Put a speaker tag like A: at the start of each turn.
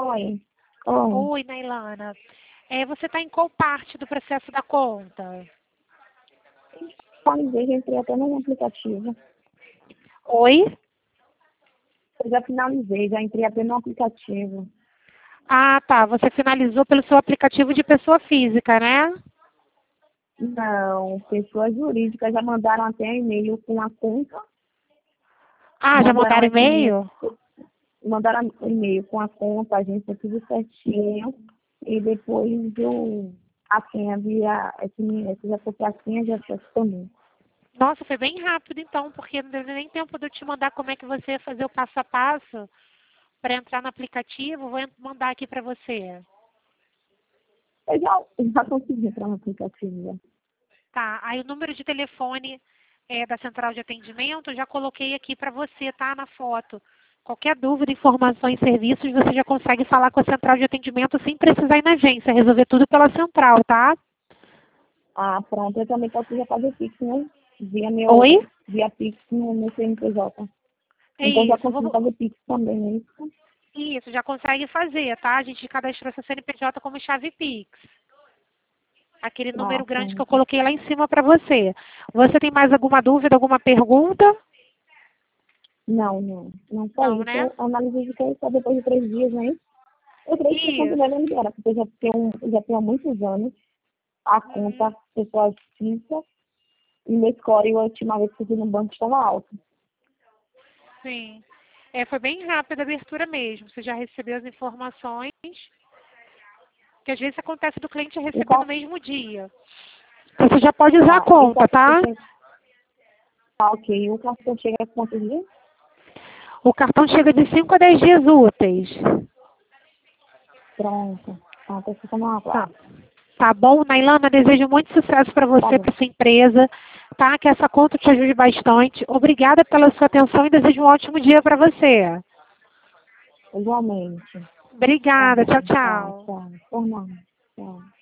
A: Oi. Oi.
B: Oi, Nailana. Você está em qual parte do processo da conta?
A: Finalizei, já entrei até no aplicativo.
B: Oi?
A: Eu já finalizei, já entrei até no aplicativo.
B: Ah, tá. Você finalizou pelo seu aplicativo de pessoa física, né?
A: Não, pessoas jurídicas já mandaram até e-mail com a conta.
B: Ah, já
A: Mandaram
B: mandaram
A: SMS,
B: e-mail?
A: mandaram e-mail com a conta, a agência tudo certinho. E depois a senha via SMS, já foi a senha, já foi também.
B: Nossa, foi bem rápido então, porque não deu nem tempo de eu te mandar como é que você ia fazer o passo a passo para entrar no aplicativo. Vou mandar aqui para você.
A: Eu já consegui entrar no aplicativo. Já.
B: Tá, aí o número de telefone da central de atendimento eu já coloquei aqui para você, tá? Na foto. Qualquer dúvida, informações, serviços, você já consegue falar com a central de atendimento sem precisar ir na agência, resolver tudo pela central, tá?
A: Ah, pronto, eu também posso já fazer Pix, né?
B: Oi?
A: Via Pix no CNPJ.
B: É
A: Então já
B: isso.
A: consigo fazer Pix também, né?
B: Isso, já consegue fazer, tá? A gente cadastrou essa CNPJ como chave Pix. Aquele
A: Ah,
B: número grande que eu
A: pronto.
B: coloquei lá em cima para você. Você tem mais alguma dúvida, alguma pergunta?
A: Não só
B: Não,
A: isso.
B: né?
A: Eu analisei que é só depois de 3 dias, né? Eu creio que a conta
B: Isso.
A: deve liberar, porque já tenho há muitos anos a conta
B: Uhum.
A: pessoal fixa e meu score, a última vez que eu fui no banco, estava alto.
B: Sim. Foi bem rápida a abertura mesmo. Você já recebeu as informações, que às vezes acontece do cliente
A: E
B: receber no
A: qual,
B: mesmo dia. Então, você já pode usar a
A: e
B: conta,
A: qual que
B: tá?
A: chega? Ah, ok. O cartão chega a quantos dias?
B: O cartão chega de 5 a 10 dias úteis.
A: Pronto. Ah, tô ficando uma
B: Tá.
A: guarda.
B: Tá bom, Nailana? Desejo muito sucesso para
A: Tá
B: você,
A: bom.
B: para sua empresa, tá? Que essa conta te ajude bastante. Obrigada pela sua atenção e desejo um ótimo dia para você.
A: Igualmente. Tá
B: Obrigada.
A: bom.
B: Tchau,
A: Tchau,
B: tchau.
A: tchau. Por nada. Tchau.